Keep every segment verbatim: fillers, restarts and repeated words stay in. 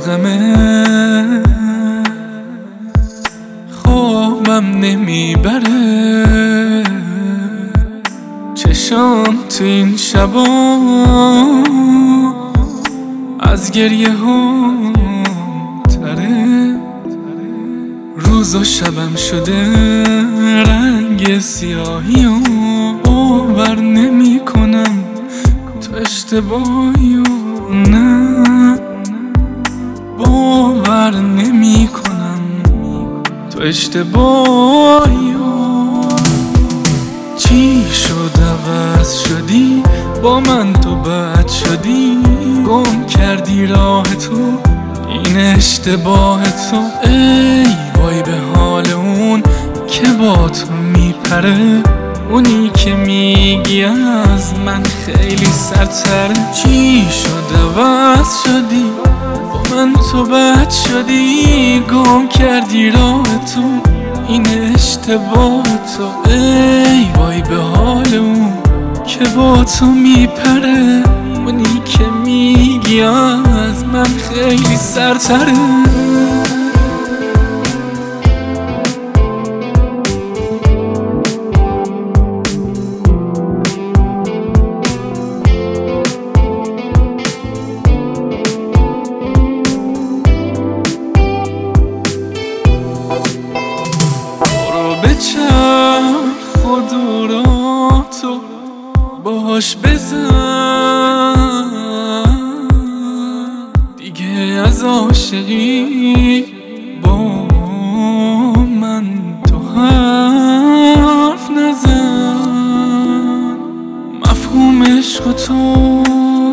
غمه خوابم نمیبره، چشام تو این شبا از گریه ها تره. روز و شبم شده رنگ سیاهی و باور نمی کنم تو اشتباهی و نه، باور نمی کنم تو اشتباهی و چی شد عوض شدی با من تو بد شدی، گم کردی راه تو این اشتباه تو. ای وای به حال اون که با تو میپره، اونی که میگی از من خیلی سرتره. چی شد عوض شدی با من تو بد شدی، گم کردی راه تو این اشتباه تو. ای وای به حال اون که با تو میپره، اونی که میگی از من خیلی سرتره. بچرخ و دوراتو باش بزن، دیگه از عاشقی با من تو حرف نزن. مفهوم عشق تو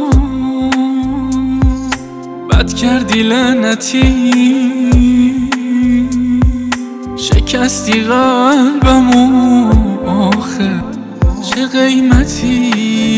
بد کردی لعنتی، شکستی قلبمو آخه چه قیمتی.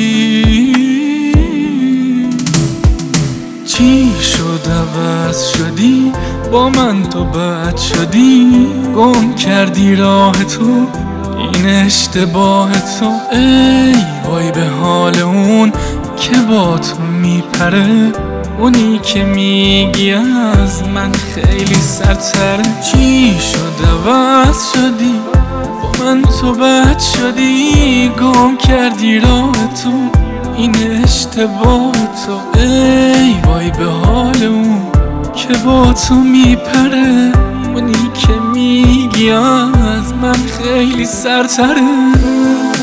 چی شد عوض شدی با من تو بد شدی، گم کردی راه تو این اشتباه تو. ای وای به حال اون که با تو میپره، اونی که میگی از من خیلی سرتره. چی شد عوض شدی با من تو بد شدی، گم کردی راه تو این اشتباه تو. ای وای به حال اون که با تو میپره، اونی که میگی از من خیلی سرتره.